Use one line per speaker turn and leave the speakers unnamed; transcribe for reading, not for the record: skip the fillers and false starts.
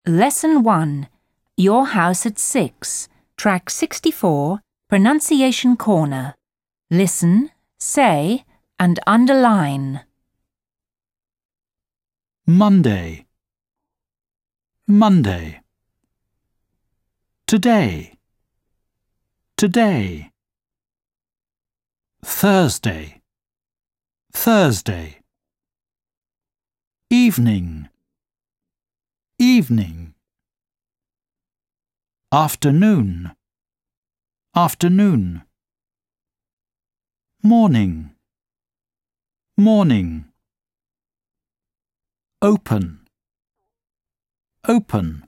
Lesson 1. Your House at 6. Track 64. Pronunciation Corner. Listen, say, and underline.
Monday, Monday. Today, today. Thursday, Thursday. Evening, evening. Afternoon, afternoon. Morning, morning. Open, open.